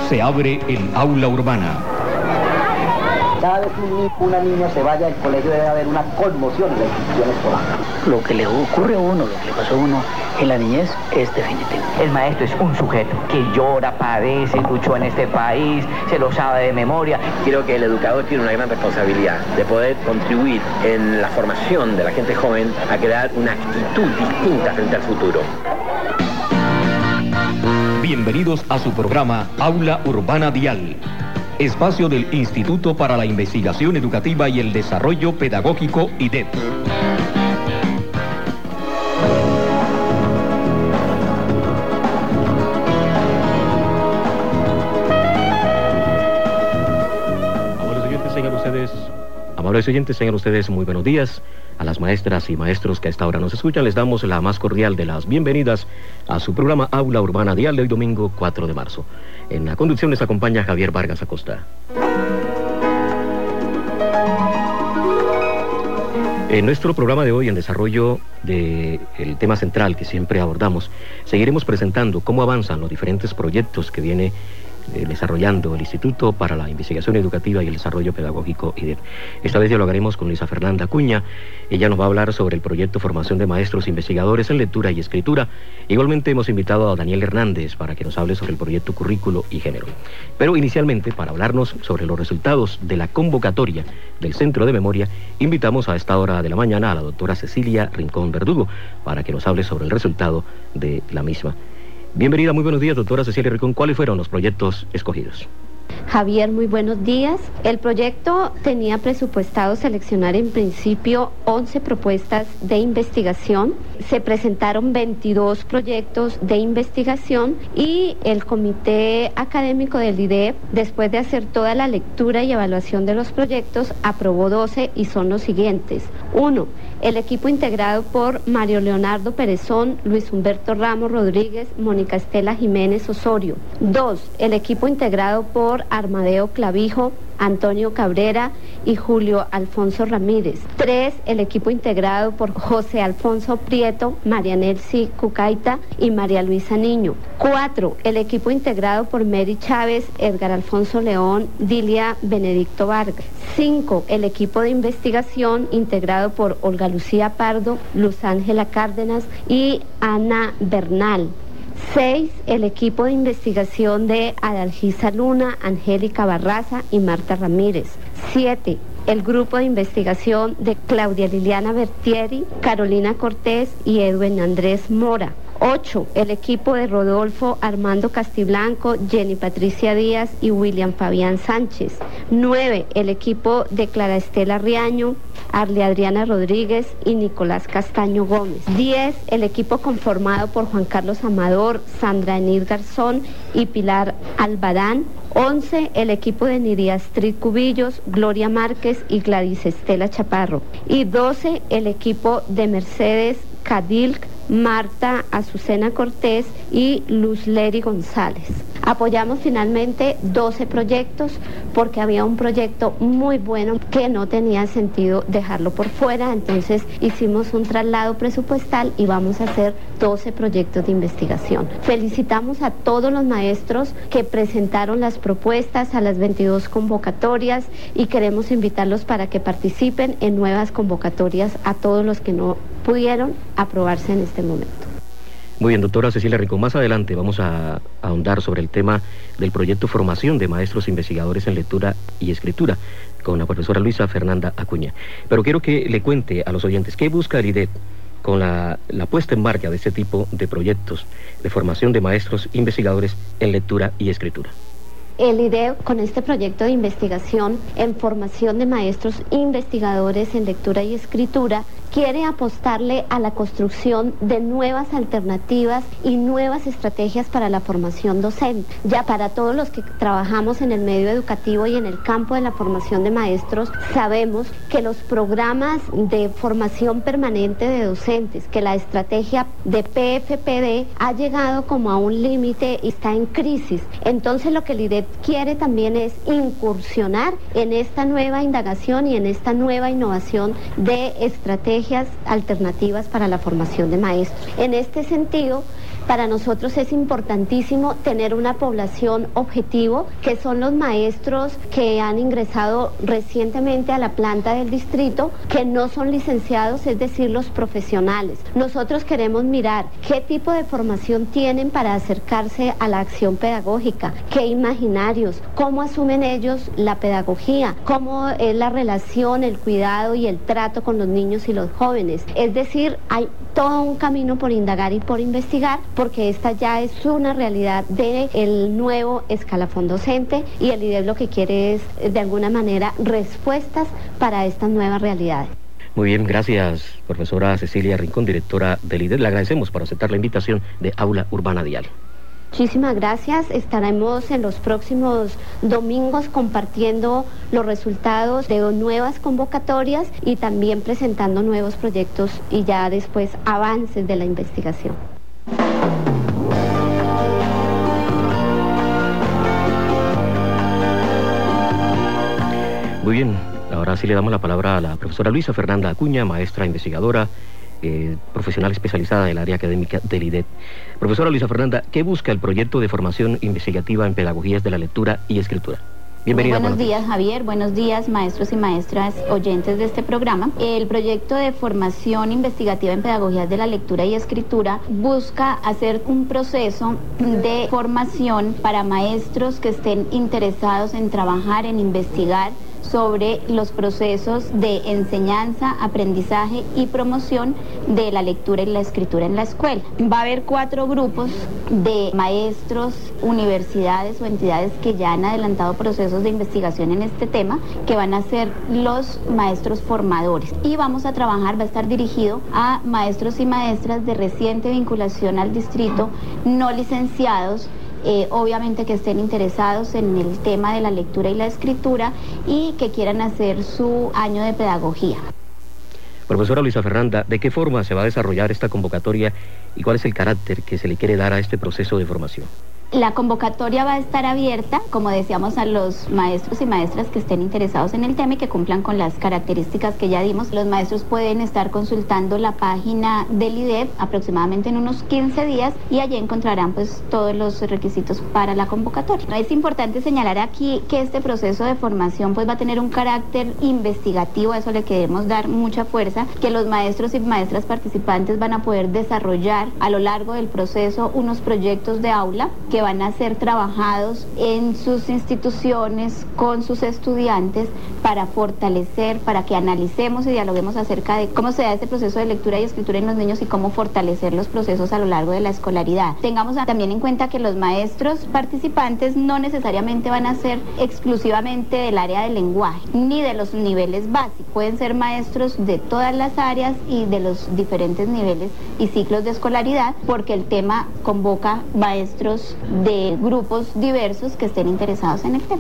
Se abre el aula urbana. Cada vez que una niña se vaya al colegio debe haber una conmoción en la institución escolar. Lo que le ocurre a uno, lo que le pasó a uno en la niñez es definitivo. El maestro es un sujeto que llora, padece, luchó en este país, se lo sabe de memoria. Creo que el educador tiene una gran responsabilidad de poder contribuir en la formación de la gente joven a crear una actitud distinta frente al futuro. Bienvenidos a su programa Aula Urbana Dial, espacio del Instituto para la Investigación Educativa y el Desarrollo Pedagógico, IDEP. Amables oyentes, tengan ustedes muy buenos días. A las maestras y maestros que a esta hora nos escuchan, les damos la más cordial de las bienvenidas a su programa Aula Urbana Dial de hoy domingo 4 de marzo. En la conducción les acompaña Javier Vargas Acosta. En nuestro programa de hoy, en desarrollo del tema central que siempre abordamos, seguiremos presentando cómo avanzan los diferentes proyectos que viene desarrollando el Instituto para la Investigación Educativa y el Desarrollo Pedagógico, IDEP. Esta vez dialogaremos con Luisa Fernanda Acuña. Ella nos va a hablar sobre el proyecto Formación de Maestros Investigadores en Lectura y Escritura. Igualmente hemos invitado a Daniel Hernández para que nos hable sobre el proyecto Currículo y Género. Pero inicialmente, para hablarnos sobre los resultados de la convocatoria del Centro de Memoria, invitamos a esta hora de la mañana a la doctora Cecilia Rincón Verdugo para que nos hable sobre el resultado de la misma. Bienvenida, muy buenos días, doctora Cecilia Rincón. ¿Cuáles fueron los proyectos escogidos? Javier, muy buenos días. El proyecto tenía presupuestado seleccionar en principio 11 propuestas de investigación. Se presentaron 22 proyectos de investigación y el comité académico del IDEP, después de hacer toda la lectura y evaluación de los proyectos, aprobó 12 y son los siguientes. 1. El equipo integrado por Mario Leonardo Perezón, Luis Humberto Ramos Rodríguez, Mónica Estela Jiménez Osorio. 2. El equipo integrado por Armadeo Clavijo, Antonio Cabrera y Julio Alfonso Ramírez. 3. El equipo integrado por José Alfonso Prieto, María Nelcy Cucaita y María Luisa Niño. 4. El equipo integrado por Mary Chávez, Edgar Alfonso León, Dilia Benedicto Vargas. 5. El equipo de investigación integrado por Olga Lucía Pardo, Luz Ángela Cárdenas y Ana Bernal. 6. El equipo de investigación de Adalgisa Luna, Angélica Barraza y Marta Ramírez. 7. El grupo de investigación de Claudia Liliana Bertieri, Carolina Cortés y Edwin Andrés Mora. 8. El equipo de Rodolfo Armando Castiblanco, Jenny Patricia Díaz y William Fabián Sánchez. 9. El equipo de Clara Estela Riaño, Arle Adriana Rodríguez y Nicolás Castaño Gómez. 10. El equipo conformado por Juan Carlos Amador, Sandra Enid Garzón y Pilar Albadán. 11. El equipo de Nidia Astrid Cubillos, Gloria Márquez y Gladys Estela Chaparro. Y 12. El equipo de Mercedes Cadilc, Marta Azucena Cortés y Luz Leri González. Apoyamos finalmente 12 proyectos porque había un proyecto muy bueno que no tenía sentido dejarlo por fuera, entonces hicimos un traslado presupuestal y vamos a hacer 12 proyectos de investigación. Felicitamos a todos los maestros que presentaron las propuestas a las 22 convocatorias y queremos invitarlos para que participen en nuevas convocatorias a todos los que no pudieron aprobarse en este momento. Muy bien, doctora Cecilia Rincón. Más adelante vamos a ahondar sobre el tema del proyecto Formación de Maestros Investigadores en Lectura y Escritura con la profesora Luisa Fernanda Acuña. Pero quiero que le cuente a los oyentes qué busca el IDEP con la puesta en marcha de este tipo de proyectos de formación de maestros investigadores en lectura y escritura. El IDEP, con este proyecto de investigación en formación de maestros investigadores en lectura y escritura, quiere apostarle a la construcción de nuevas alternativas y nuevas estrategias para la formación docente. Ya para todos los que trabajamos en el medio educativo y en el campo de la formación de maestros, sabemos que los programas de formación permanente de docentes, que la estrategia de PFPD ha llegado como a un límite y está en crisis. Entonces lo que el IDEP quiere también es incursionar en esta nueva indagación y en esta nueva innovación de estrategias alternativas para la formación de maestros. En este sentido, Para nosotros es importantísimo tener una población objetivo, que son los maestros que han ingresado recientemente a la planta del distrito, que no son licenciados, es decir, los profesionales. Nosotros queremos mirar qué tipo de formación tienen para acercarse a la acción pedagógica, qué imaginarios, cómo asumen ellos la pedagogía, cómo es la relación, el cuidado y el trato con los niños y los jóvenes. Es decir, hay todo un camino por indagar y por investigar, porque esta ya es una realidad del nuevo escalafón docente, y el IDEB lo que quiere es, de alguna manera, respuestas para estas nuevas realidades. Muy bien, gracias, profesora Cecilia Rincón, directora del IDEB. Le agradecemos por aceptar la invitación de Aula Urbana Dial. Muchísimas gracias. Estaremos en los próximos domingos compartiendo los resultados de nuevas convocatorias y también presentando nuevos proyectos y ya después avances de la investigación. Muy bien, ahora sí le damos la palabra a la profesora Luisa Fernanda Acuña, maestra investigadora, profesional especializada del área académica del IDEB. Profesora Luisa Fernanda, ¿qué busca el proyecto de formación investigativa en pedagogías de la lectura y escritura? Bienvenida. Buenos días, Javier. Buenos días, maestros y maestras oyentes de este programa. El proyecto de formación investigativa en pedagogías de la lectura y escritura busca hacer un proceso de formación para maestros que estén interesados en trabajar, en investigar sobre los procesos de enseñanza, aprendizaje y promoción de la lectura y la escritura en la escuela. Va a haber 4 grupos de maestros, universidades o entidades que ya han adelantado procesos de investigación en este tema, que van a ser los maestros formadores. Y vamos a trabajar, va a estar dirigido a maestros y maestras de reciente vinculación al distrito, no licenciados, obviamente que estén interesados en el tema de la lectura y la escritura y que quieran hacer su año de pedagogía. Profesora Luisa Fernanda, ¿de qué forma se va a desarrollar esta convocatoria y cuál es el carácter que se le quiere dar a este proceso de formación? La convocatoria va a estar abierta, como decíamos, a los maestros y maestras que estén interesados en el tema y que cumplan con las características que ya dimos. Los maestros pueden estar consultando la página del IDEB aproximadamente en unos 15 días y allí encontrarán pues todos los requisitos para la convocatoria. Es importante señalar aquí que este proceso de formación pues va a tener un carácter investigativo, a eso le queremos dar mucha fuerza, que los maestros y maestras participantes van a poder desarrollar a lo largo del proceso unos proyectos de aula que van a ser trabajados en sus instituciones con sus estudiantes para fortalecer, para que analicemos y dialoguemos acerca de cómo se da este proceso de lectura y escritura en los niños y cómo fortalecer los procesos a lo largo de la escolaridad. Tengamos también en cuenta que los maestros participantes no necesariamente van a ser exclusivamente del área del lenguaje ni de los niveles básicos, pueden ser maestros de todas las áreas y de los diferentes niveles y ciclos de escolaridad, porque el tema convoca maestros de grupos diversos que estén interesados en el tema.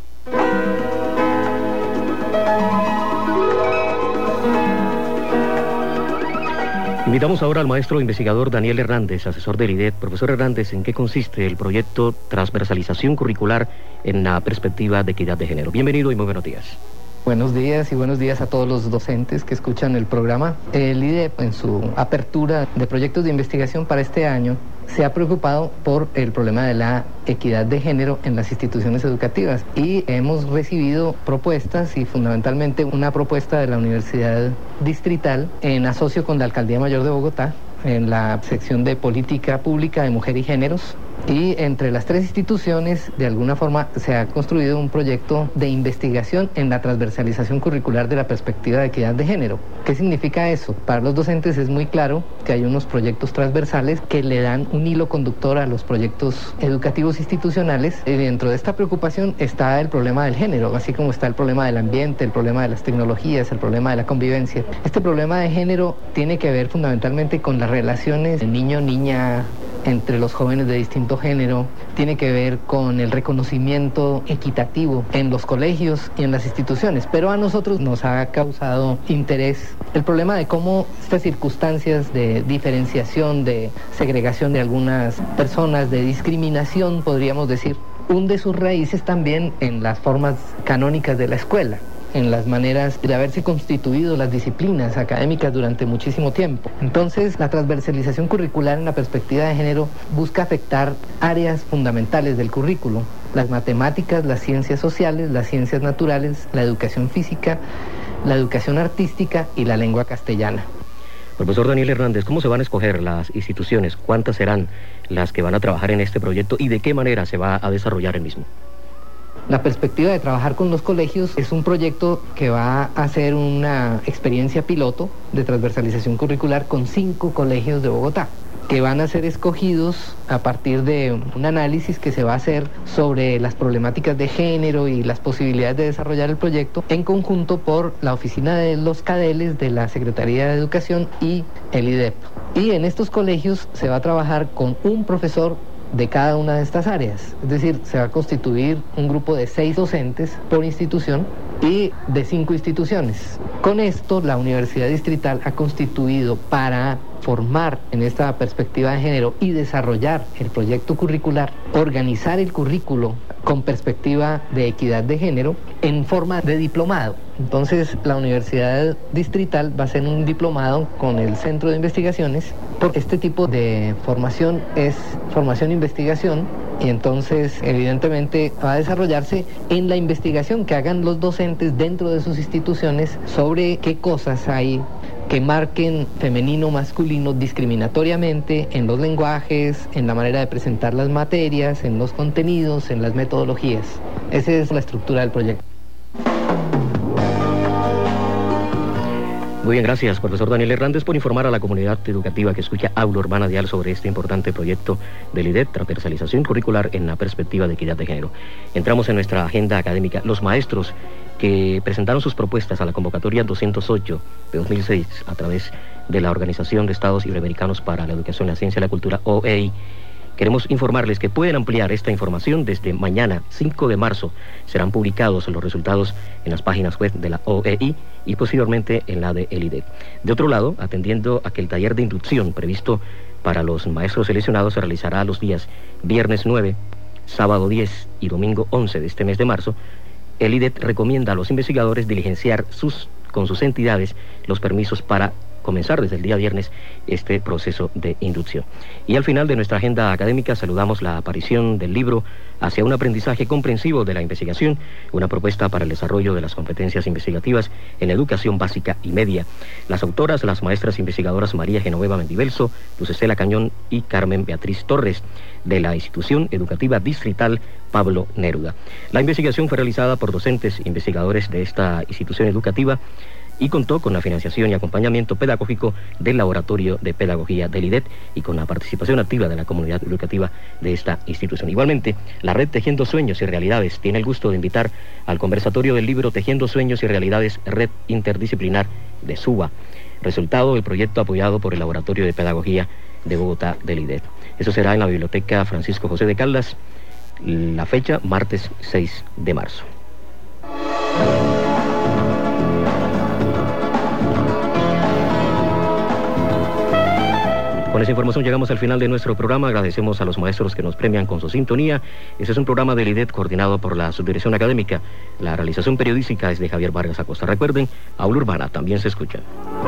Invitamos ahora al maestro investigador Daniel Hernández, asesor del IDEB. Profesor Hernández, ¿en qué consiste el proyecto Transversalización Curricular en la perspectiva de equidad de género? Bienvenido y muy buenos días. Buenos días y buenos días a todos los docentes que escuchan el programa. El IDEB, en su apertura de proyectos de investigación para este año, se ha preocupado por el problema de la equidad de género en las instituciones educativas y hemos recibido propuestas y fundamentalmente una propuesta de la Universidad Distrital en asocio con la Alcaldía Mayor de Bogotá en la sección de Política Pública de Mujer y Géneros, y entre las 3 instituciones de alguna forma se ha construido un proyecto de investigación en la transversalización curricular de la perspectiva de equidad de género. ¿Qué significa eso? Para los docentes es muy claro que hay unos proyectos transversales que le dan un hilo conductor a los proyectos educativos institucionales, y dentro de esta preocupación está el problema del género, así como está el problema del ambiente, el problema de las tecnologías, el problema de la convivencia. Este problema de género tiene que ver fundamentalmente con las relaciones niño-niña entre los jóvenes de distinto género, tiene que ver con el reconocimiento equitativo en los colegios y en las instituciones, pero a nosotros nos ha causado interés el problema de cómo estas circunstancias de diferenciación, de segregación de algunas personas, de discriminación, podríamos decir, hunde sus raíces también en las formas canónicas de la escuela. en las maneras de haberse constituido las disciplinas académicas durante muchísimo tiempo. Entonces, la transversalización curricular en la perspectiva de género busca afectar áreas fundamentales del currículo: las matemáticas, las ciencias sociales, las ciencias naturales, la educación física, la educación artística y la lengua castellana. Profesor Daniel Hernández, ¿cómo se van a escoger las instituciones? ¿Cuántas serán las que van a trabajar en este proyecto y de qué manera se va a desarrollar el mismo? La perspectiva de trabajar con los colegios es un proyecto que va a ser una experiencia piloto de transversalización curricular con 5 colegios de Bogotá, que van a ser escogidos a partir de un análisis que se va a hacer sobre las problemáticas de género y las posibilidades de desarrollar el proyecto en conjunto por la Oficina de los Cadeles de la Secretaría de Educación y el IDEP. Y en estos colegios se va a trabajar con un profesor de cada una de estas áreas, es decir, se va a constituir un grupo de 6 docentes por institución y de 5 instituciones. Con esto, la Universidad Distrital ha constituido, para formar en esta perspectiva de género y desarrollar el proyecto curricular, organizar el currículo con perspectiva de equidad de género en forma de diplomado. Entonces, la Universidad Distrital va a hacer un diplomado con el Centro de Investigaciones, porque este tipo de formación es formación-investigación, y entonces, evidentemente, va a desarrollarse en la investigación que hagan los docentes dentro de sus instituciones sobre qué cosas hay que marquen femenino o masculino discriminatoriamente en los lenguajes, en la manera de presentar las materias, en los contenidos, en las metodologías. Esa es la estructura del proyecto. Muy bien, gracias, profesor Daniel Hernández, por informar a la comunidad educativa que escucha Aula Urbana Dial sobre este importante proyecto del IDET, transversalización curricular en la perspectiva de equidad de género. Entramos en nuestra agenda académica. Los maestros que presentaron sus propuestas a la convocatoria 208 de 2006 a través de la Organización de Estados Iberoamericanos para la Educación, la Ciencia y la Cultura, OEI, queremos informarles que pueden ampliar esta información desde mañana, 5 de marzo. Serán publicados los resultados en las páginas web de la OEI y posteriormente en la de el IDET. De otro lado, atendiendo a que el taller de inducción previsto para los maestros seleccionados se realizará los días viernes 9, sábado 10 y domingo 11 de este mes de marzo, el IDET recomienda a los investigadores diligenciar con sus entidades los permisos para comenzar desde el día viernes este proceso de inducción. Y al final de nuestra agenda académica saludamos la aparición del libro Hacia un aprendizaje comprensivo de la investigación, una propuesta para el desarrollo de las competencias investigativas en educación básica y media. Las autoras, las maestras investigadoras María Genoveva Mendivelso, Luz Estela Cañón y Carmen Beatriz Torres, de la Institución Educativa Distrital Pablo Neruda. La investigación fue realizada por docentes investigadores de esta institución educativa y contó con la financiación y acompañamiento pedagógico del Laboratorio de Pedagogía del IDET y con la participación activa de la comunidad educativa de esta institución. Igualmente, la red Tejiendo Sueños y Realidades tiene el gusto de invitar al conversatorio del libro Tejiendo Sueños y Realidades, Red Interdisciplinar de SUBA, resultado del proyecto apoyado por el Laboratorio de Pedagogía de Bogotá del IDET. Eso será en la Biblioteca Francisco José de Caldas, la fecha martes 6 de marzo. Con esa información llegamos al final de nuestro programa. Agradecemos a los maestros que nos premian con su sintonía. Este es un programa del IDET coordinado por la Subdirección Académica. La realización periodística es de Javier Vargas Acosta. Recuerden, Aula Urbana también se escucha.